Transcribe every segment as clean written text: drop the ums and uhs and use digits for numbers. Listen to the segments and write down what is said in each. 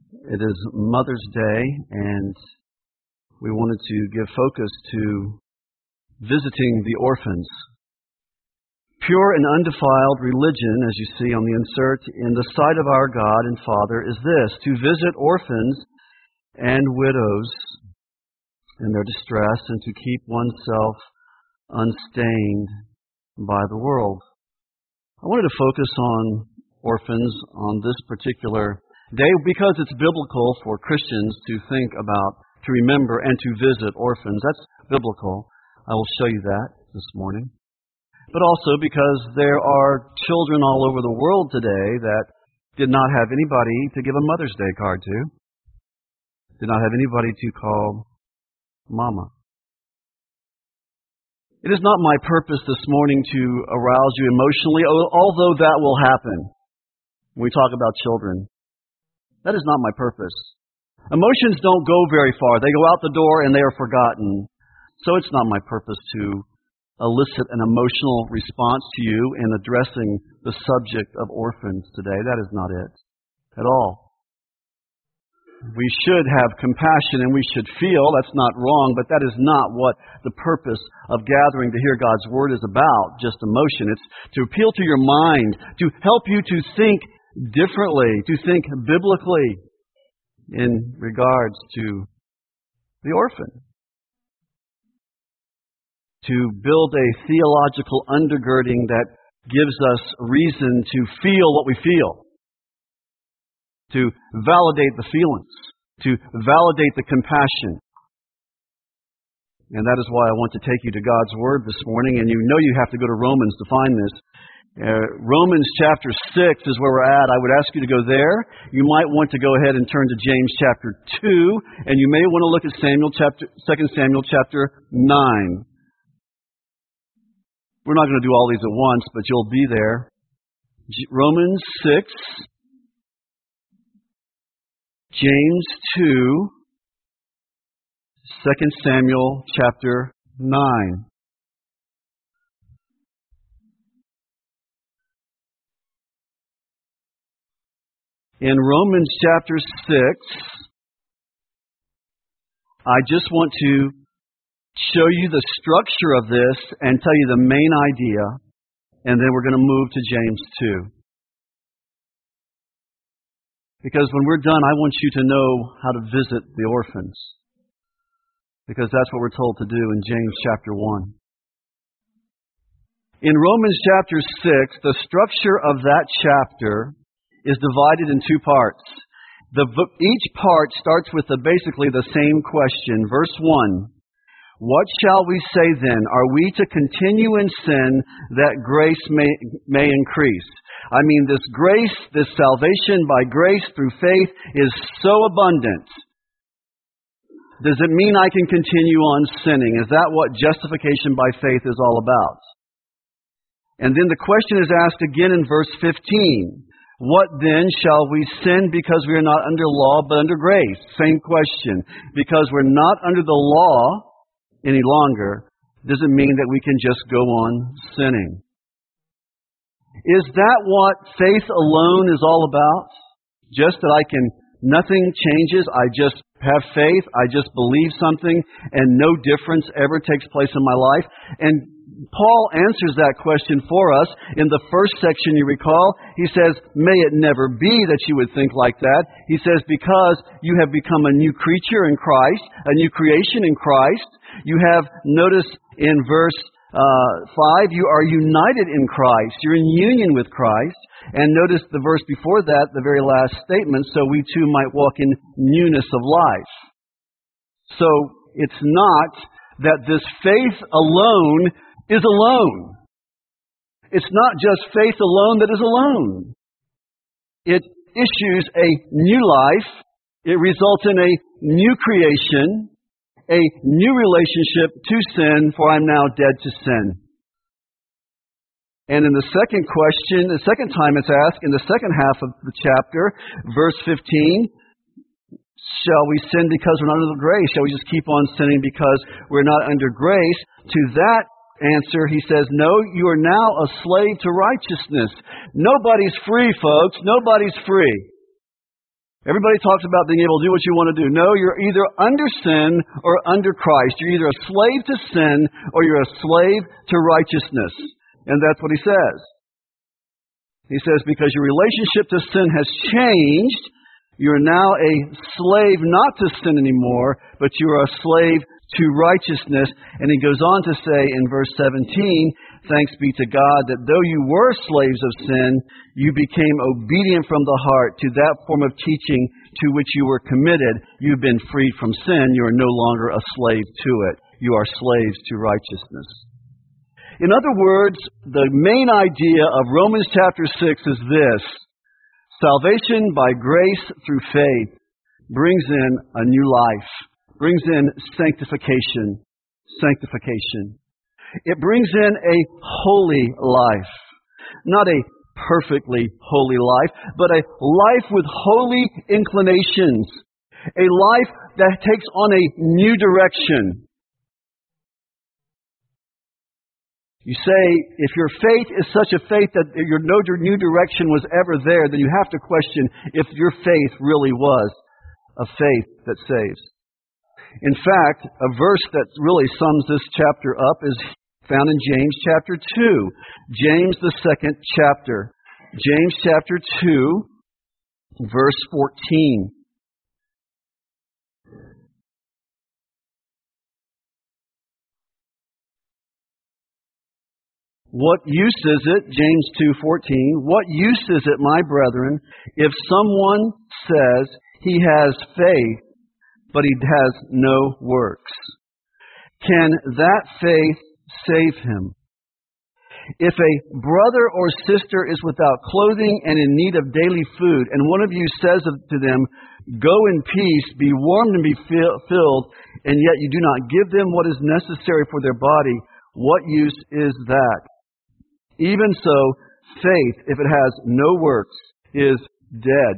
It is Mother's Day, and we wanted to give focus to visiting the orphans. Pure and undefiled religion, as you see on the insert, in the sight of our God and Father is this: to visit orphans and widows in their distress and to keep oneself unstained by the world. I wanted to focus on orphans on this particular day because it's biblical for Christians to think about, to remember, and to visit orphans. That's biblical. I will show you that this morning. But also because there are children all over the world today that did not have anybody to give a Mother's Day card to, did not have anybody to call Mama. It is not my purpose this morning to arouse you emotionally, although that will happen when we talk about children. That is not my purpose. Emotions don't go very far. They go out the door and they are forgotten. So it's not my purpose to elicit an emotional response to you in addressing the subject of orphans today. That is not it at all. We should have compassion and we should feel. That's not wrong, but that is not what the purpose of gathering to hear God's Word is about, just emotion. It's to appeal to your mind, to help you to think differently, to think biblically in regards to the orphan. To build a theological undergirding that gives us reason to feel what we feel. To validate the feelings. To validate the compassion. And that is why I want to take you to God's Word this morning. And you know you have to go to Romans to find this. Romans chapter 6 is where we're at. I would ask you to go there. You might want to go ahead and turn to James chapter 2. And you may want to look at 2 Samuel chapter 9. We're not going to do all these at once, but you'll be there. Romans 6, James 2, 2 Samuel chapter 9. In Romans chapter 6, I just want to show you the structure of this and tell you the main idea, and then we're going to move to James 2. Because when we're done, I want you to know how to visit the orphans. Because that's what we're told to do in James chapter 1. In Romans chapter 6, the structure of that chapter is divided in two parts. Each part starts with basically the same question. Verse 1. What shall we say then? Are we to continue in sin that grace may increase? I mean, this grace, this salvation by grace through faith is so abundant. Does it mean I can continue on sinning? Is that what justification by faith is all about? And then the question is asked again in verse 15. What then shall we sin because we are not under law but under grace? Same question. Because we're not under the law any longer, doesn't mean that we can just go on sinning. Is that what faith alone is all about? Just that nothing changes, I just have faith, I just believe something, and no difference ever takes place in my life? And Paul answers that question for us. In the first section, you recall, he says, may it never be that you would think like that. He says, because you have become a new creature in Christ, a new creation in Christ. You have, notice in verse 5, you are united in Christ. You're in union with Christ. And notice the verse before that, the very last statement, so we too might walk in newness of life. So it's not that this faith alone is alone. It's not just faith alone that is alone. It issues a new life. It results in a new creation, a new relationship to sin, for I'm now dead to sin. And in the second question, the second time it's asked, in the second half of the chapter, verse 15, shall we sin because we're not under grace? Shall we just keep on sinning because we're not under grace? To that answer, he says, no, you are now a slave to righteousness. Nobody's free, folks. Nobody's free. Everybody talks about being able to do what you want to do. No, you're either under sin or under Christ. You're either a slave to sin or you're a slave to righteousness. And that's what he says. He says, because your relationship to sin has changed, you're now a slave not to sin anymore, but you're a slave to righteousness. And he goes on to say in verse 17, thanks be to God that though you were slaves of sin, you became obedient from the heart to that form of teaching to which you were committed. You've been freed from sin. You are no longer a slave to it. You are slaves to righteousness. In other words, the main idea of Romans chapter 6 is this. Salvation by grace through faith brings in a new life, brings in sanctification. It brings in a holy life. Not a perfectly holy life, but a life with holy inclinations. A life that takes on a new direction. You say, if your faith is such a faith that your no new direction was ever there, then you have to question if your faith really was a faith that saves. In fact, a verse that really sums this chapter up is found in James chapter 2. James, the second chapter. James chapter 2, verse 14. What use is it, James 2:14, what use is it, my brethren, if someone says he has faith, but he has no works? Can that faith save him? If a brother or sister is without clothing and in need of daily food, and one of you says to them, go in peace, be warmed and be filled, and yet you do not give them what is necessary for their body, what use is that? Even so, faith, if it has no works, is dead.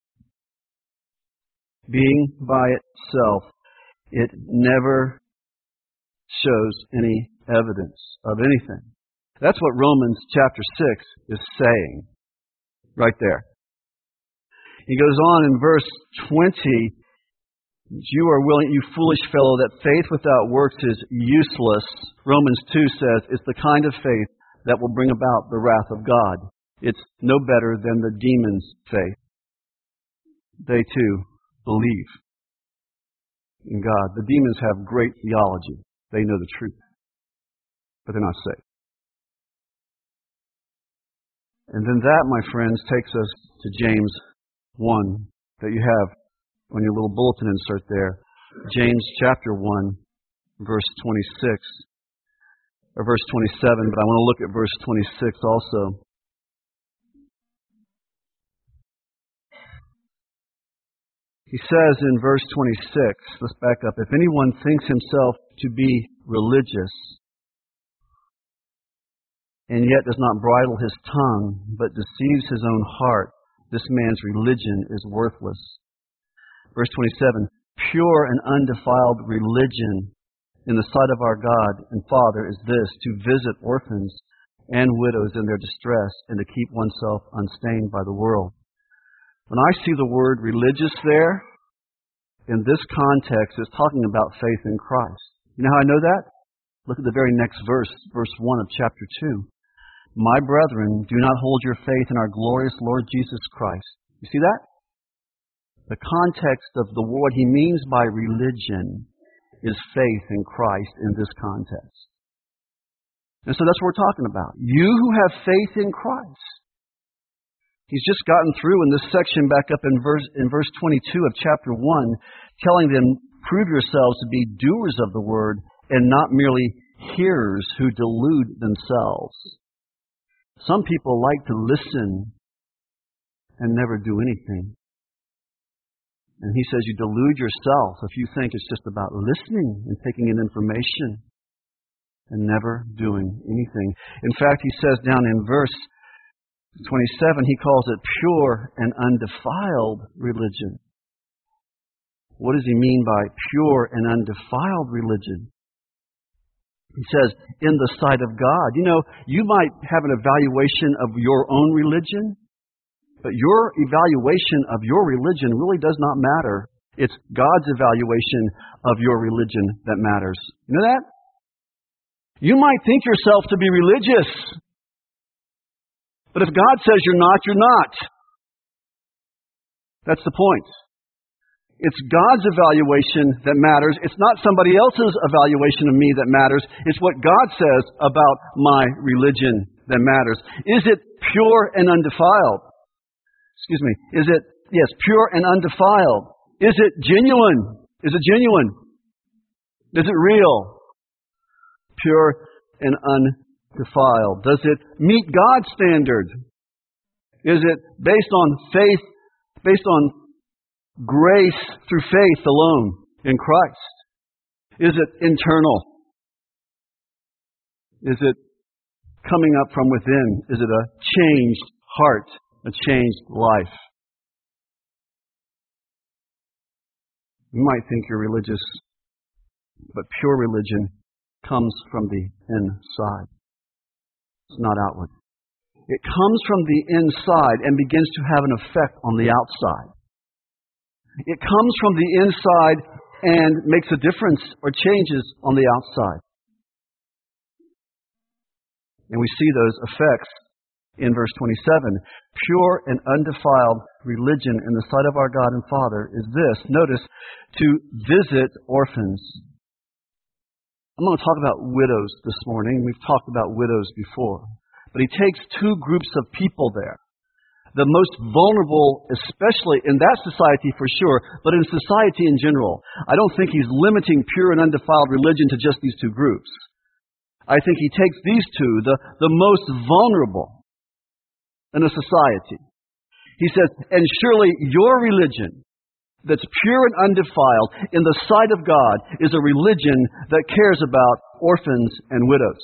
Being by itself, it never shows any evidence of anything. That's what Romans chapter 6 is saying. Right there. He goes on in verse 20, you are willing, you foolish fellow, that faith without works is useless. Romans 2 says it's the kind of faith that will bring about the wrath of God. It's no better than the demons' faith. They too believe in God. The demons have great theology. They know the truth, but they're not saved. And then that, my friends, takes us to James 1 that you have on your little bulletin insert there. James chapter 1, verse 26, or verse 27, but I want to look at verse 26 also. He says in verse 26, let's back up, if anyone thinks himself to be religious, and yet does not bridle his tongue, but deceives his own heart, this man's religion is worthless. Verse 27, pure and undefiled religion in the sight of our God and Father is this, to visit orphans and widows in their distress, and to keep oneself unstained by the world. When I see the word religious there, in this context, it's talking about faith in Christ. You know how I know that? Look at the very next verse, verse 1 of chapter 2. My brethren, do not hold your faith in our glorious Lord Jesus Christ. You see that? The context of what he means by religion is faith in Christ in this context. And so that's what we're talking about. You who have faith in Christ. He's just gotten through in this section back up in verse 22 of chapter 1, telling them, prove yourselves to be doers of the word and not merely hearers who delude themselves. Some people like to listen and never do anything. And he says you delude yourself if you think it's just about listening and taking in information and never doing anything. In fact, he says down in verse 27, he calls it pure and undefiled religion. What does he mean by pure and undefiled religion? He says, in the sight of God. You know, you might have an evaluation of your own religion, But your evaluation of your religion really does not matter. It's God's evaluation of your religion that matters. You know that? You might think yourself to be religious. But if God says you're not, you're not. That's the point. It's God's evaluation that matters. It's not somebody else's evaluation of me that matters. It's what God says about my religion that matters. Is it pure and undefiled? Excuse me. Is it, yes, pure and undefiled? Is it genuine? Is it genuine? Is it real? Pure and undefiled. Does it meet God's standard? Is it based on faith, based on grace through faith alone in Christ? Is it internal? Is it coming up from within? Is it a changed heart, a changed life? You might think you're religious, but pure religion comes from the inside. It's not outward. It comes from the inside and begins to have an effect on the outside. It comes from the inside and makes a difference or changes on the outside. And we see those effects in verse 27. Pure and undefiled religion in the sight of our God and Father is this. Notice, to visit orphans. I'm going to talk about widows this morning. We've talked about widows before. But he takes two groups of people there. The most vulnerable, especially in that society for sure, but in society in general. I don't think he's limiting pure and undefiled religion to just these two groups. I think he takes these two, the most vulnerable in a society. He says, and surely your religion that's pure and undefiled in the sight of God is a religion that cares about orphans and widows.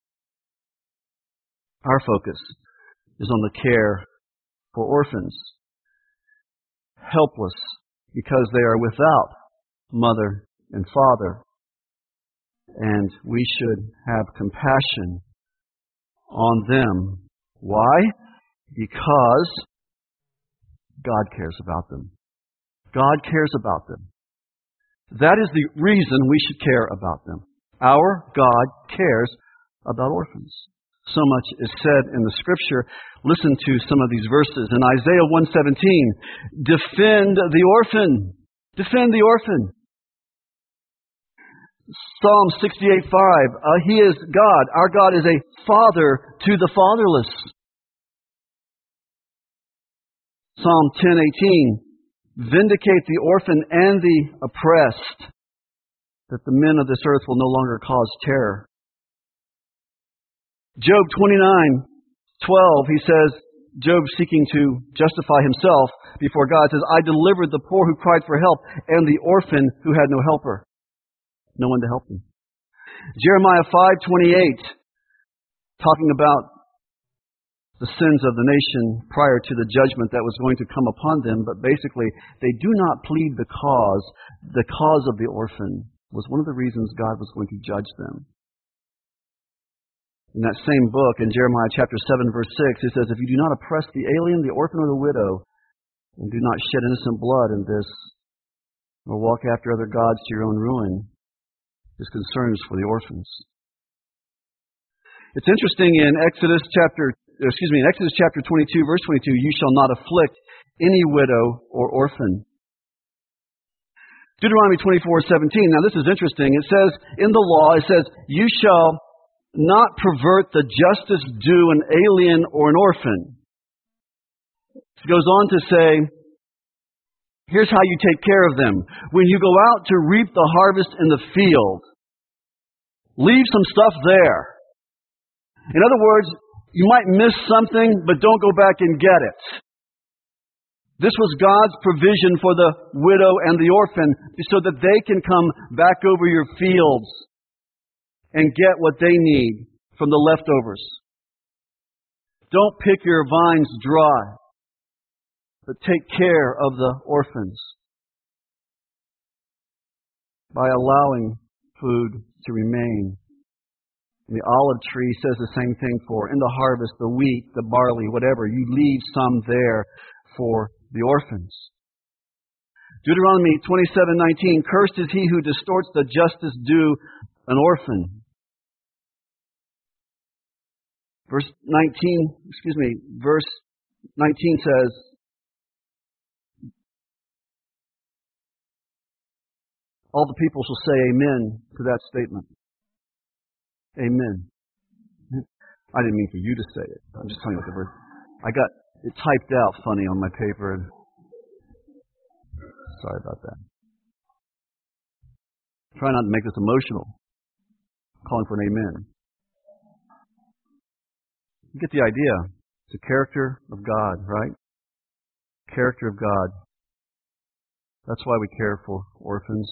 Our focus is on the care for orphans, helpless because they are without mother and father. And we should have compassion on them. Why? Because God cares about them. God cares about them. That is the reason we should care about them. Our God cares about orphans. So much is said in the Scripture. Listen to some of these verses. In Isaiah 1:17, defend the orphan. Defend the orphan. Psalm 68:5, He is God. Our God is a father to the fatherless. Psalm 10:18, vindicate the orphan and the oppressed, that the men of this earth will no longer cause terror. Job 29:12, he says, Job seeking to justify himself before God, says, I delivered the poor who cried for help and the orphan who had no helper. No one to help them. Jeremiah 5:28, talking about the sins of the nation prior to the judgment that was going to come upon them, but basically they do not plead the cause. The cause of the orphan was one of the reasons God was going to judge them. In that same book, in Jeremiah chapter 7, verse 6, it says, if you do not oppress the alien, the orphan, or the widow, and do not shed innocent blood in this, nor walk after other gods to your own ruin, his concerns for the orphans. It's interesting in Exodus chapter 22, verse 22, you shall not afflict any widow or orphan. Deuteronomy 24:17. Now this is interesting. It says in the law, it says, you shall not pervert the justice due an alien or an orphan. It goes on to say, here's how you take care of them. When you go out to reap the harvest in the field, leave some stuff there. In other words, you might miss something, but don't go back and get it. This was God's provision for the widow and the orphan so that they can come back over your fields and get what they need from the leftovers. Don't pick your vines dry, but take care of the orphans by allowing food to remain. The olive tree says the same thing for in the harvest, the wheat, the barley, whatever. You leave some there for the orphans. Deuteronomy 27:19, cursed is he who distorts the justice due an orphan. Verse 19 says, all the people shall say amen to that statement. Amen. I didn't mean for you to say it. I'm just telling you what the word. I got it typed out funny on my paper. Sorry about that. Try not to make this emotional. Calling for an amen. You get the idea. It's the character of God, right? Character of God. That's why we care for orphans.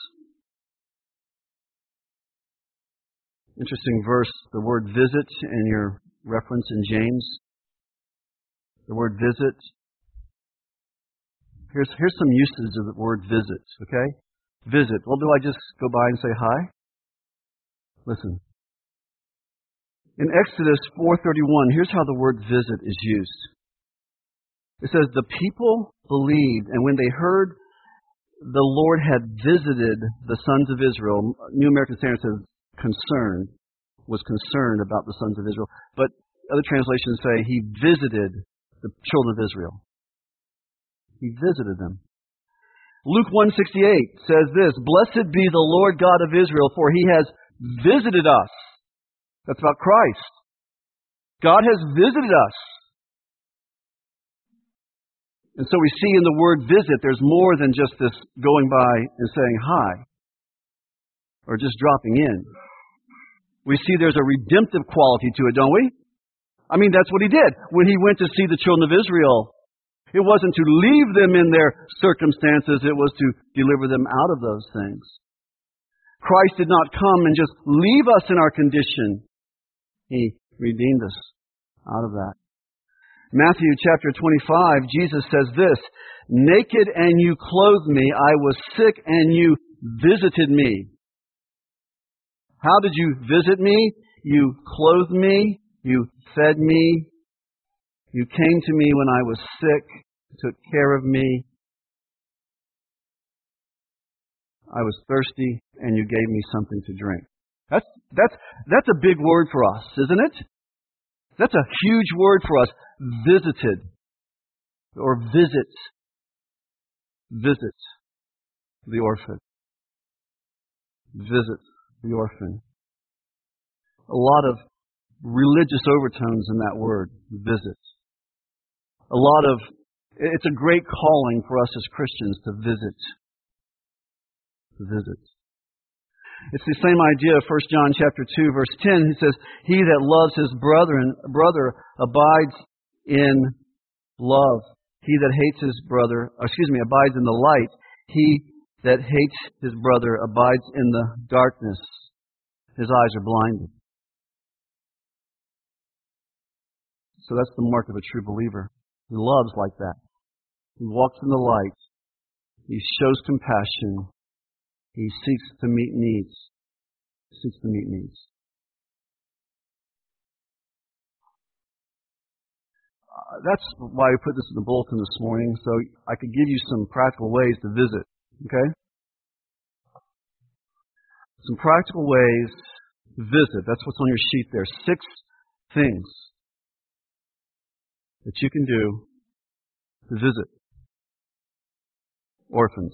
Interesting verse, the word visit in your reference in James. The word visit. Here's some uses of the word visit, okay? Visit. Well, do I just go by and say hi? Listen. In Exodus 4:31, here's how the word visit is used. It says, the people believed, and when they heard the Lord had visited the sons of Israel, New American Standard says was concerned about the sons of Israel. But other translations say he visited the children of Israel. He visited them. Luke 1:68 says this, blessed be the Lord God of Israel, for he has visited us. That's about Christ. God has visited us. And so we see in the word visit, there's more than just this going by and saying hi, or just dropping in. We see there's a redemptive quality to it, don't we? I mean, that's what he did. When he went to see the children of Israel, it wasn't to leave them in their circumstances, it was to deliver them out of those things. Christ did not come and just leave us in our condition. He redeemed us out of that. Matthew chapter 25, Jesus says this, naked and you clothed me, I was sick and you visited me. How did you visit me? You clothed me, you fed me, you came to me when I was sick, took care of me. I was thirsty and you gave me something to drink. That's a big word for us, isn't it? That's a huge word for us. Visited or visit. Visit the orphan. Visit the orphan. A lot of religious overtones in that word, visit. It's a great calling for us as Christians to visit. To visit. It's the same idea of 1 John chapter 2, verse 10. He says, he that loves his brother abides in love. He that hates his brother, abides in the light. He that hates his brother abides in the darkness. His eyes are blinded. So that's the mark of a true believer. He loves like that. He walks in the light. He shows compassion. He seeks to meet needs. That's why I put this in the bulletin this morning, so I could give you some practical ways to visit. Okay? Some practical ways to visit. That's what's on your sheet there. 6 things that you can do to visit orphans.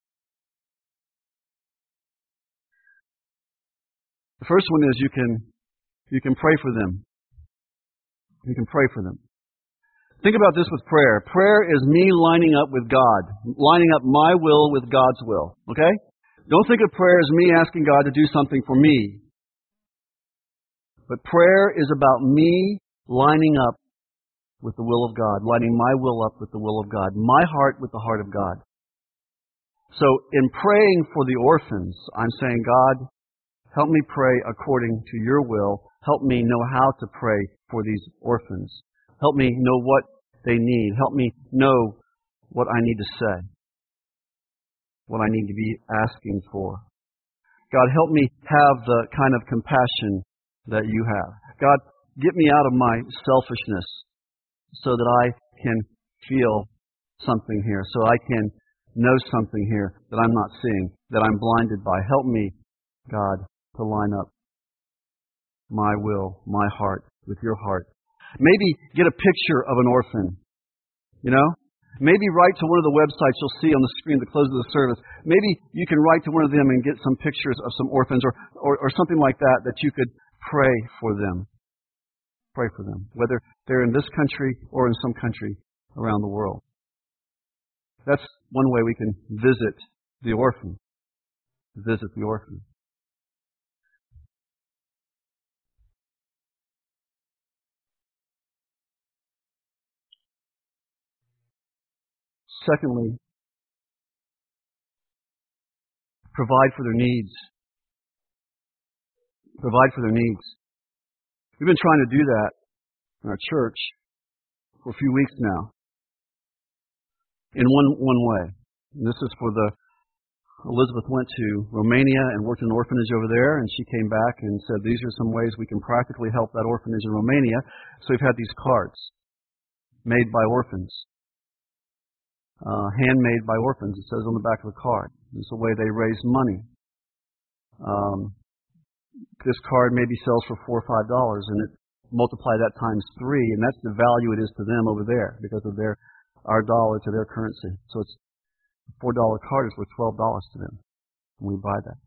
The first one is you can pray for them. You can pray for them. Think about this with prayer. Prayer is me lining up with God, lining up my will with God's will. Okay? Don't think of prayer as me asking God to do something for me. But prayer is about me lining up with the will of God, lining my will up with the will of God, my heart with the heart of God. So in praying for the orphans, I'm saying, God, help me pray according to your will. Help me know how to pray for these orphans. Help me know what they need. Help me know what I need to say, what I need to be asking for. God, help me have the kind of compassion that you have. God, get me out of my selfishness so that I can feel something here, so I can know something here that I'm not seeing, that I'm blinded by. Help me, God, to line up my will, my heart, with your heart. Maybe get a picture of an orphan, you know? Maybe write to one of the websites you'll see on the screen at the close of the service. Maybe you can write to one of them and get some pictures of some orphans or something like that you could pray for them. Pray for them, whether they're in this country or in some country around the world. That's one way we can visit the orphan. Visit the orphan. Secondly, provide for their needs. Provide for their needs. We've been trying to do that in our church for a few weeks now. In one way. And this is for Elizabeth went to Romania and worked in an orphanage over there, and she came back and said, these are some ways we can practically help that orphanage in Romania. So we've had these cards made by orphans. Handmade by orphans, it says on the back of the card. It's the way they raise money. This card maybe sells for $4 or $5, and it multiply that times 3, and that's the value it is to them over there because of our dollar to their currency. So it's a $4 card is worth $12 to them when we buy that.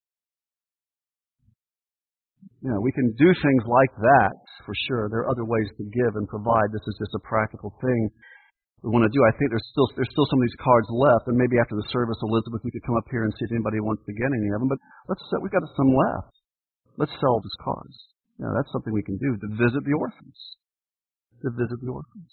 You know, we can do things like that for sure. There are other ways to give and provide. This is just a practical thing we want to do. I think there's still some of these cards left, and maybe after the service, Elizabeth, we could come up here and see if anybody wants to get any of them. But we've got some left. Let's sell these cards. You know, that's something we can do to visit the orphans. To visit the orphans.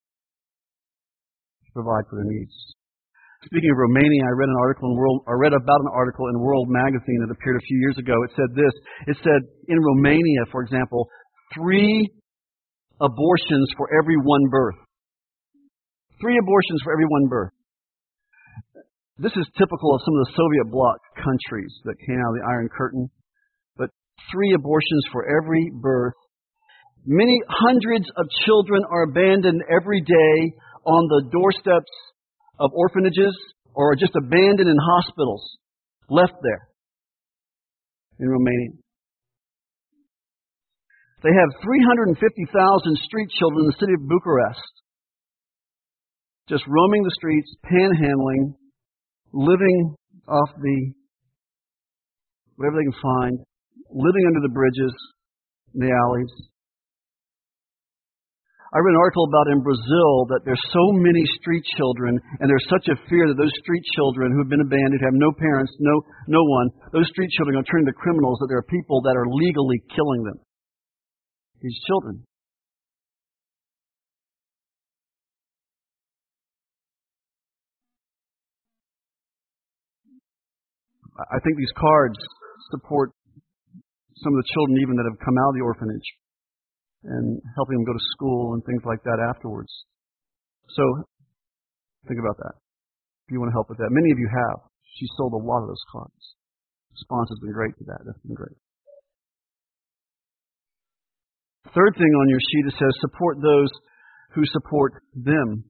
To provide for their needs. Speaking of Romania, I read about an article in World Magazine that appeared a few years ago. It said this. It said in Romania, for example, 3 abortions for every 1 birth. 3 abortions for every 1 birth. This is typical of some of the Soviet bloc countries that came out of the Iron Curtain. But 3 abortions for every birth. Many hundreds of children are abandoned every day on the doorsteps of orphanages or just abandoned in hospitals, left there in Romania. They have 350,000 street children in the city of Bucharest, just roaming the streets, panhandling, living off whatever they can find, living under the bridges, in the alleys. I read an article about in Brazil that there's so many street children, and there's such a fear that those street children who have been abandoned, have no parents, no one, those street children are going to turn into criminals, that there are people that are legally killing them. These children. I think these cards support some of the children even that have come out of the orphanage and helping them go to school and things like that afterwards. So, think about that. If you want to help with that. Many of you have. She sold a lot of those cards. The response has been great to that. That's been great. Third thing on your sheet, it says, support those who support them.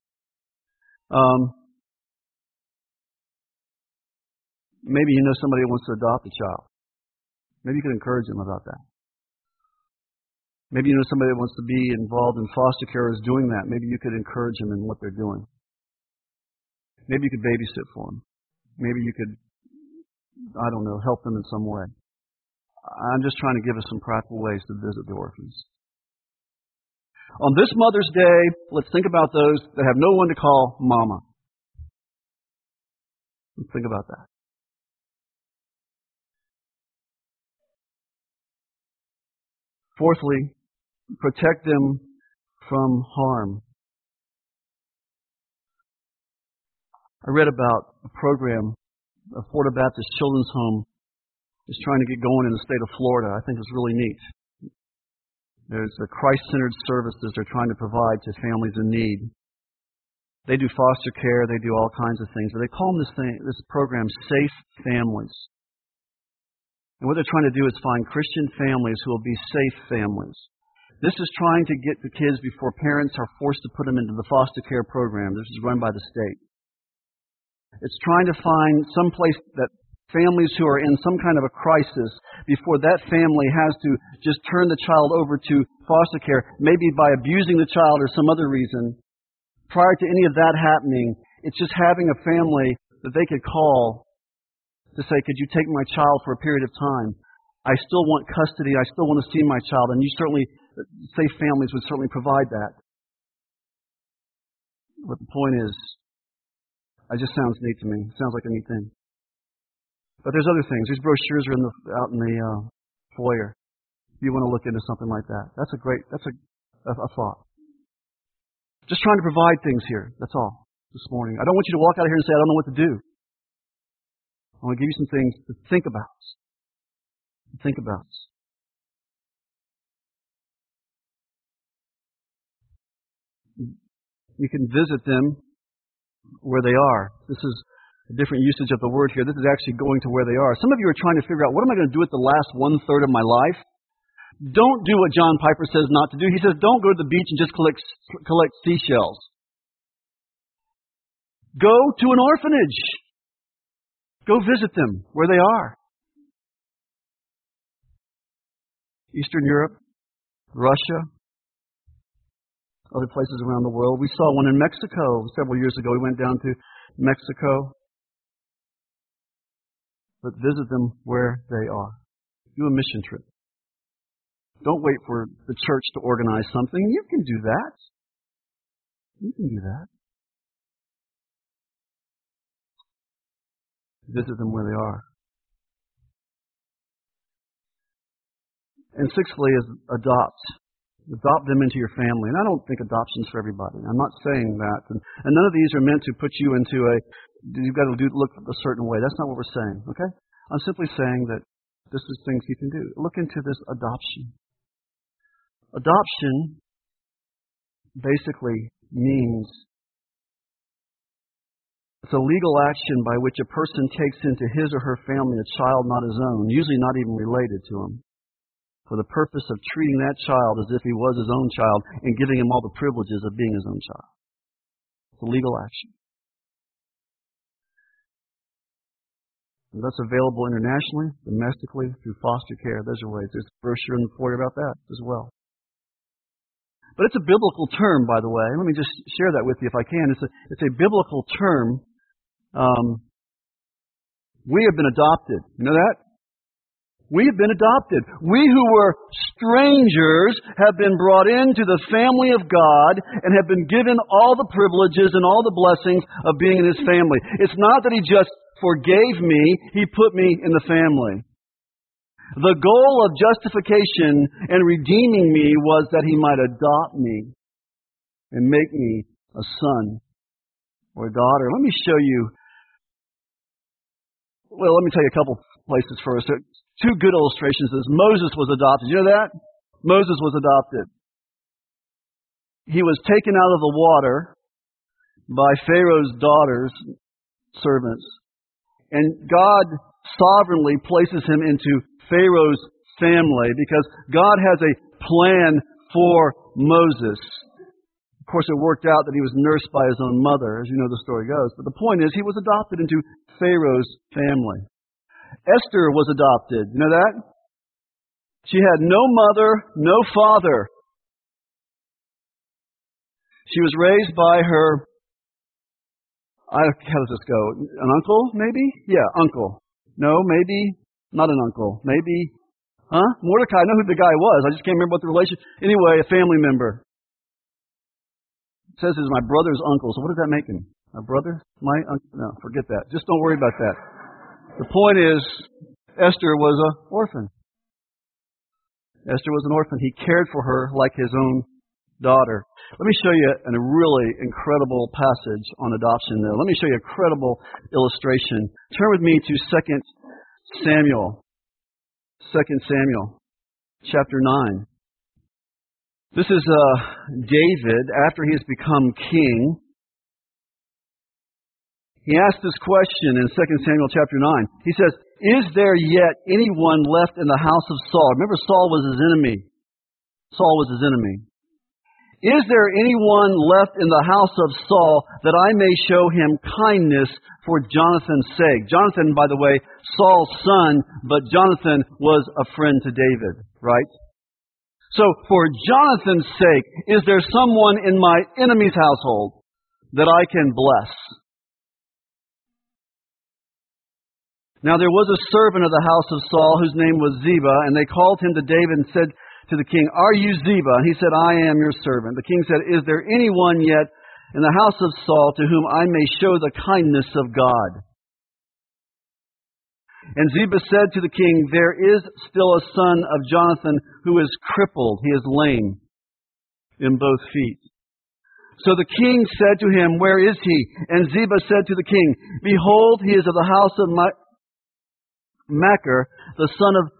Maybe you know somebody who wants to adopt a child. Maybe you can encourage them about that. Maybe you know somebody that wants to be involved in foster care is doing that. Maybe you could encourage them in what they're doing. Maybe you could babysit for them. Maybe you could, help them in some way. I'm just trying to give us some practical ways to visit the orphans. On this Mother's Day, let's think about those that have no one to call Mama. Let's think about that. Fourthly, protect them from harm. I read about a program, a Florida Baptist Children's Home is trying to get going in the state of Florida. I think it's really neat. There's a Christ-centered services they're trying to provide to families in need. They do foster care, they do all kinds of things, but they call this program Safe Families. And what they're trying to do is find Christian families who will be safe families. This is trying to get the kids before parents are forced to put them into the foster care program. This is run by the state. It's trying to find some place that families who are in some kind of a crisis before that family has to just turn the child over to foster care, maybe by abusing the child or some other reason. Prior to any of that happening, it's just having a family that they could call to say, could you take my child for a period of time? I still want custody. I still want to see my child. And you certainly, safe families would certainly provide that. But the point is, it just sounds neat to me. It sounds like a neat thing. But there's other things. These brochures are out in the foyer. If you want to look into something like that. That's a thought. Just trying to provide things here. That's all this morning. I don't want you to walk out of here and say, I don't know what to do. I want to give you some things to think about. Think about. You can visit them where they are. This is a different usage of the word here. This is actually going to where they are. Some of you are trying to figure out, what am I going to do with the last 1/3 of my life? Don't do what John Piper says not to do. He says, don't go to the beach and just collect seashells. Go to an orphanage. Go visit them where they are. Eastern Europe, Russia, other places around the world. We saw one in Mexico several years ago. We went down to Mexico. But visit them where they are. Do a mission trip. Don't wait for the church to organize something. You can do that. You can do that. Visit them where they are. And sixthly is adopt. Adopt them into your family. And I don't think adoption's for everybody. I'm not saying that. And none of these are meant to put you into you've got to look a certain way. That's not what we're saying, okay? I'm simply saying that this is things you can do. Look into this adoption. Adoption basically means it's a legal action by which a person takes into his or her family a child not his own, usually not even related to him, for the purpose of treating that child as if he was his own child and giving him all the privileges of being his own child. It's a legal action. And that's available internationally, domestically, through foster care. Those are ways. There's a brochure in the foyer about that as well. But it's a biblical term, by the way. Let me just share that with you if I can. It's a biblical term. We have been adopted. You know that? We have been adopted. We who were strangers have been brought into the family of God and have been given all the privileges and all the blessings of being in His family. It's not that He just forgave me, He put me in the family. The goal of justification and redeeming me was that He might adopt me and make me a son or a daughter. Let me show you. Well, let me tell you a couple places first. Two good illustrations is Moses was adopted. You know that? Moses was adopted. He was taken out of the water by Pharaoh's daughters, servants. And God sovereignly places him into Pharaoh's family because God has a plan for Moses. Of course, it worked out that he was nursed by his own mother, as you know the story goes. But the point is, he was adopted into Pharaoh's family. Esther was adopted. You know that? She had no mother, no father. She was raised by her, how does this go? An uncle, maybe? Yeah, uncle. No, maybe not an uncle. Maybe, Mordecai, I know who the guy was. I just can't remember what the relation. Anyway, a family member. It says it's my brother's uncle. So what does that make him? My brother? My uncle? No, forget that. Just don't worry about that. The point is, Esther was an orphan. Esther was an orphan. He cared for her like his own daughter. Let me show you a really incredible passage on adoption there. Let me show you a credible illustration. Turn with me to 2 Samuel. 2 Samuel, chapter 9. This is David after he has become king. He asked this question in 2 Samuel chapter 9. He says, "Is there yet anyone left in the house of Saul?" Remember, Saul was his enemy. Saul was his enemy. Is there anyone left in the house of Saul that I may show him kindness for Jonathan's sake? Jonathan, by the way, Saul's son, but Jonathan was a friend to David, right? So, for Jonathan's sake, is there someone in my enemy's household that I can bless? Now there was a servant of the house of Saul whose name was Ziba, and they called him to David and said to the king, "Are you Ziba?" And he said, "I am your servant." The king said, "Is there anyone yet in the house of Saul to whom I may show the kindness of God?" And Ziba said to the king, "There is still a son of Jonathan who is crippled. He is lame in both feet." So the king said to him, "Where is he?" And Ziba said to the king, "Behold, he is of the house of Machir, the son of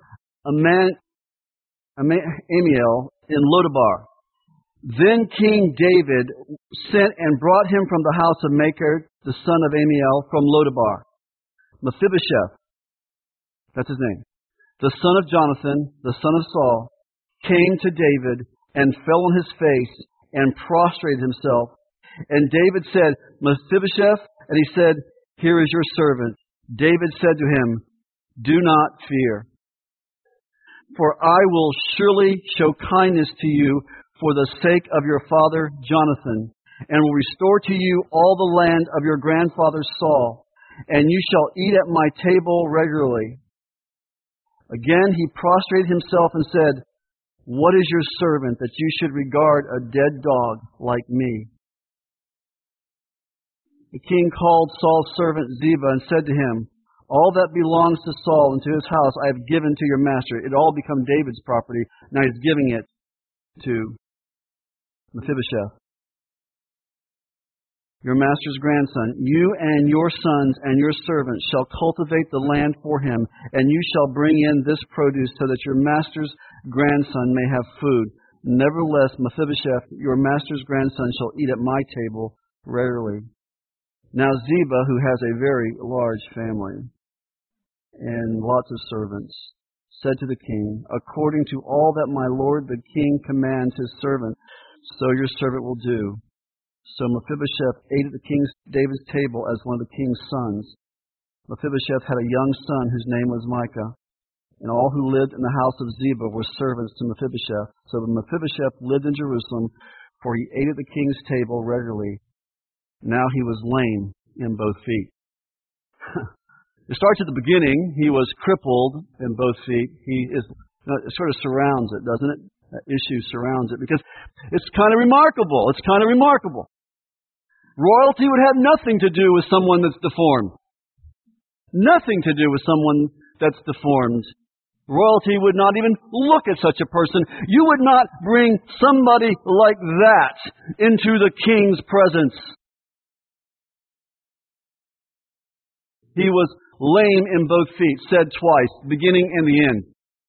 Amiel in Lodabar." Then King David sent and brought him from the house of Machir, the son of Amiel, from Lodabar. Mephibosheth, that's his name, the son of Jonathan, the son of Saul, came to David and fell on his face and prostrated himself. And David said, "Mephibosheth," and he said, "Here is your servant." David said to him, "Do not fear, for I will surely show kindness to you for the sake of your father Jonathan, and will restore to you all the land of your grandfather Saul, and you shall eat at my table regularly." Again he prostrated himself and said, "What is your servant that you should regard a dead dog like me?" The king called Saul's servant Ziba and said to him, "All that belongs to Saul and to his house I have given to your master." It all become David's property. Now he's giving it to Mephibosheth, your master's grandson. "You and your sons and your servants shall cultivate the land for him, and you shall bring in this produce so that your master's grandson may have food. Nevertheless, Mephibosheth, your master's grandson, shall eat at my table regularly." Now Ziba, who has a very large family and lots of servants, said to the king, "According to all that my lord the king commands his servant, so your servant will do." So Mephibosheth ate at the king David's table as one of the king's sons. Mephibosheth had a young son whose name was Micah, and all who lived in the house of Ziba were servants to Mephibosheth. So Mephibosheth lived in Jerusalem, for he ate at the king's table regularly. Now he was lame in both feet. It starts at the beginning. He was crippled in both feet. It sort of surrounds it, doesn't it? That issue surrounds it because it's kind of remarkable. It's kind of remarkable. Royalty would have nothing to do with someone that's deformed. Nothing to do with someone that's deformed. Royalty would not even look at such a person. You would not bring somebody like that into the king's presence. He was lame in both feet, said twice, beginning and the end.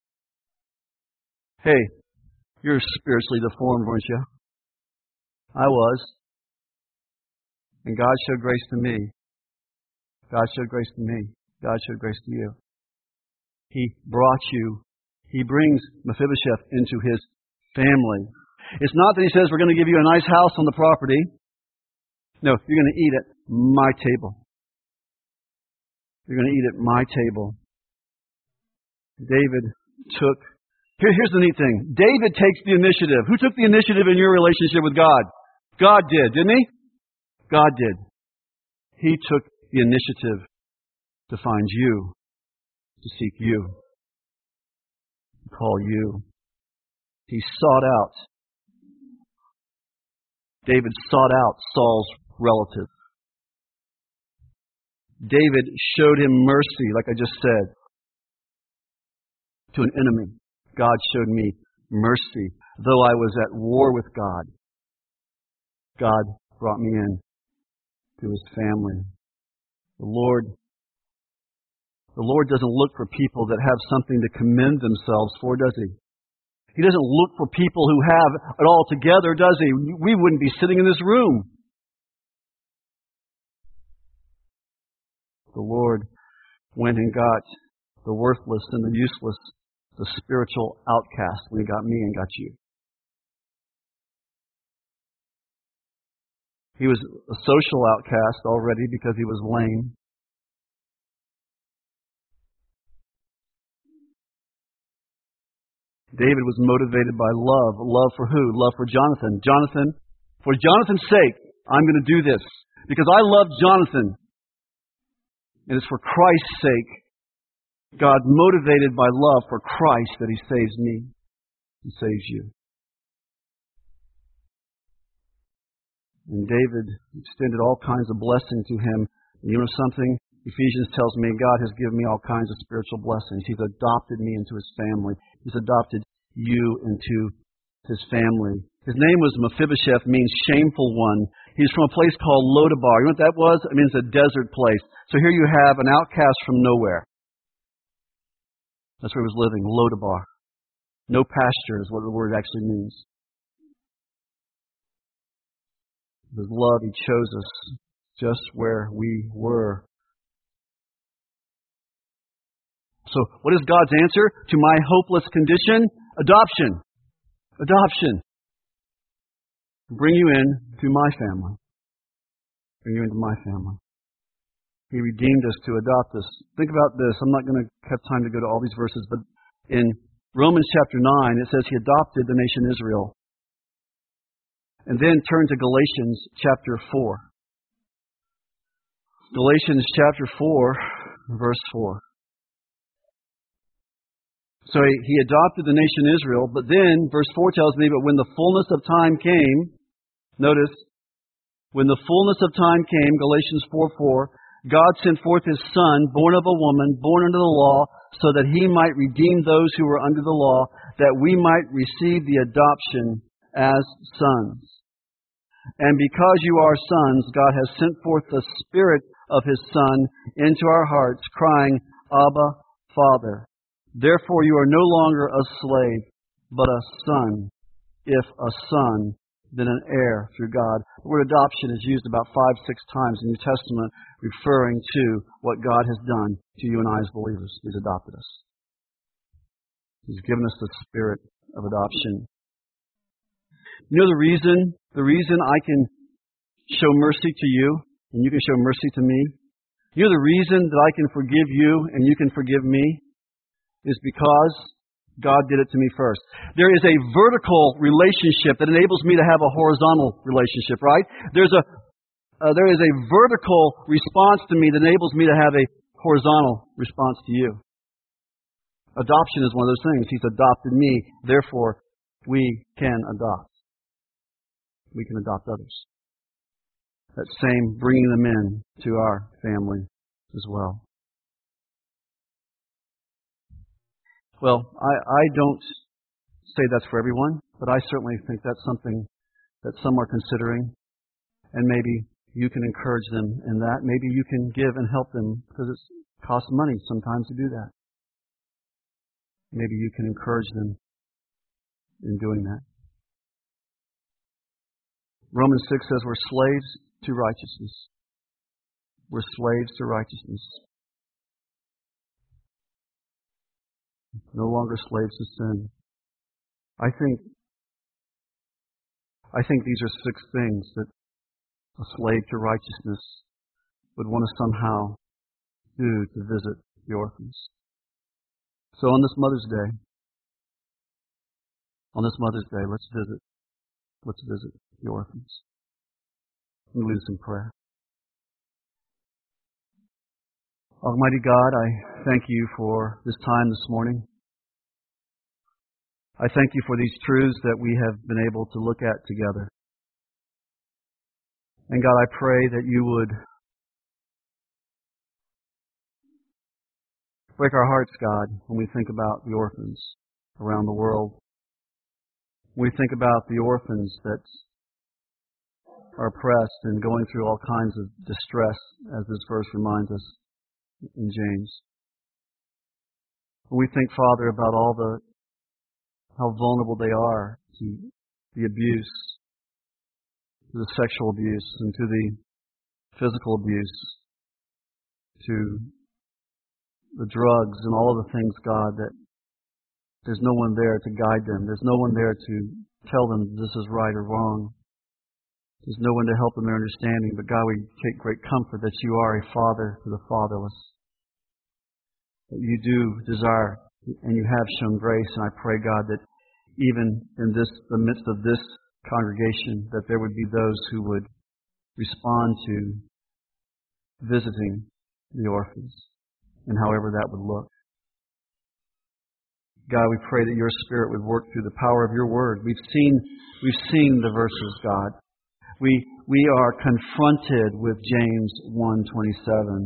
Hey, you're spiritually deformed, weren't you? I was. And God showed grace to me. God showed grace to me. God showed grace to you. He brought you. He brings Mephibosheth into his family. It's not that he says, "We're going to give you a nice house on the property." No, you're going to eat at my table. You're going to eat at my table. David took... Here's the neat thing. David takes the initiative. Who took the initiative in your relationship with God? God did, didn't he? God did. He took the initiative to find you, to seek you, to call you. He sought out. David sought out Saul's relative. David showed him mercy, like I just said, to an enemy. God showed me mercy. Though I was at war with God, God brought me in to his family. The Lord doesn't look for people that have something to commend themselves for, does he? He doesn't look for people who have it all together, does he? We wouldn't be sitting in this room. The Lord went and got the worthless and the useless, the spiritual outcast, when he got me and got you. He was a social outcast already because he was lame. David was motivated by love. Love for who? Love for Jonathan. Jonathan, for Jonathan's sake, I'm going to do this because I love Jonathan. And it's for Christ's sake. God, motivated by love for Christ, that He saves me. He saves you. And David extended all kinds of blessing to him. And you know something? Ephesians tells me God has given me all kinds of spiritual blessings. He's adopted me into His family. He's adopted you into His family. His name was Mephibosheth, means shameful one. He's from a place called Lodabar. You know what that was? I mean, it's a desert place. So here you have an outcast from nowhere. That's where he was living, Lodabar. No pasture is what the word actually means. His love, He chose us just where we were. So, what is God's answer to my hopeless condition? Adoption. Adoption. Bring you in to my family. Bring you into my family. He redeemed us to adopt us. Think about this. I'm not going to have time to go to all these verses, but in Romans chapter 9, it says He adopted the nation Israel. And then turn to Galatians chapter 4. Galatians chapter 4, verse 4. So He adopted the nation Israel, but then verse 4 tells me, but when the fullness of time came, notice, when the fullness of time came, Galatians 4:4, God sent forth His Son, born of a woman, born under the law, so that He might redeem those who were under the law, that we might receive the adoption as sons. And because you are sons, God has sent forth the Spirit of His Son into our hearts, crying, Abba, Father. Therefore you are no longer a slave, but a son. If a son, then an heir through God. The word adoption is used about 5-6 times in the New Testament, referring to what God has done to you and I as believers. He's adopted us. He's given us the spirit of adoption. You know the reason I can show mercy to you and you can show mercy to me? You know the reason that I can forgive you and you can forgive me is because God did it to me first. There is a vertical relationship that enables me to have a horizontal relationship, right? There is a vertical response to me that enables me to have a horizontal response to you. Adoption is one of those things. He's adopted me, therefore we can adopt. We can adopt others. That same bringing them in to our family as well. Well, I don't say that's for everyone, but I certainly think that's something that some are considering. And maybe you can encourage them in that. Maybe you can give and help them because it costs money sometimes to do that. Maybe you can encourage them in doing that. Romans 6 says we're slaves to righteousness. We're slaves to righteousness. No longer slaves to sin. I think these are 6 things that a slave to righteousness would want to somehow do to visit the orphans. So on this Mother's Day, let's visit the orphans. Let me lead us in prayer. Almighty God, I thank You for this time this morning. I thank You for these truths that we have been able to look at together. And God, I pray that You would break our hearts, God, when we think about the orphans around the world. When we think about the orphans that are oppressed and going through all kinds of distress, as this verse reminds us in James. When we think, Father, about how vulnerable they are to the abuse, to the sexual abuse, and to the physical abuse, to the drugs and all of the things, God, that there's no one there to guide them. There's no one there to tell them this is right or wrong. There's no one to help in their understanding, but God, we take great comfort that you are a father to the fatherless. That you do desire, and you have shown grace, and I pray, God, that even in the midst of this congregation, that there would be those who would respond to visiting the orphans, and however that would look. God, we pray that your Spirit would work through the power of your word. We've seen the verses, God. We are confronted with James 1:27.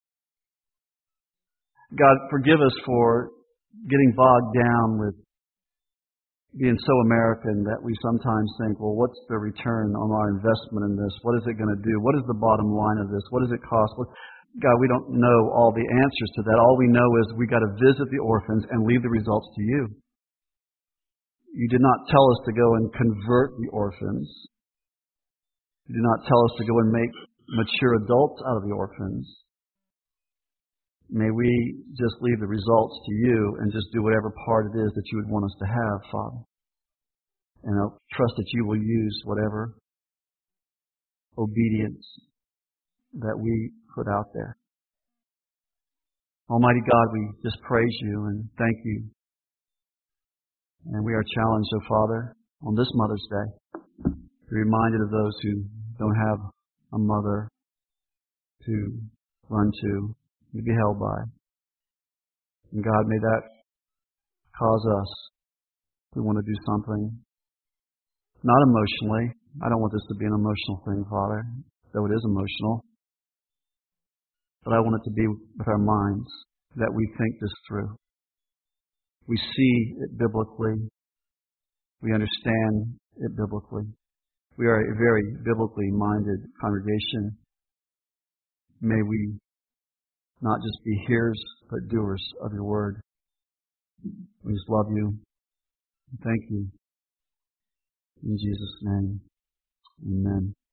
God, forgive us for getting bogged down with being so American that we sometimes think, well, what's the return on our investment in this? What is it going to do? What is the bottom line of this? What does it cost? God, we don't know all the answers to that. All we know is we got to visit the orphans and leave the results to you. You did not tell us to go and convert the orphans. You did not tell us to go and make mature adults out of the orphans. May we just leave the results to you and just do whatever part it is that you would want us to have, Father. And I'll trust that you will use whatever obedience that we put out there. Almighty God, we just praise you and thank you. And we are challenged, oh Father, on this Mother's Day, to be reminded of those who don't have a mother to run to be held by. And God, may that cause us to want to do something, not emotionally. I don't want this to be an emotional thing, Father, though it is emotional. But I want it to be with our minds, that we think this through. We see it biblically. We understand it biblically. We are a very biblically minded congregation. May we not just be hearers, but doers of your word. We just love you. Thank you. In Jesus' name, amen.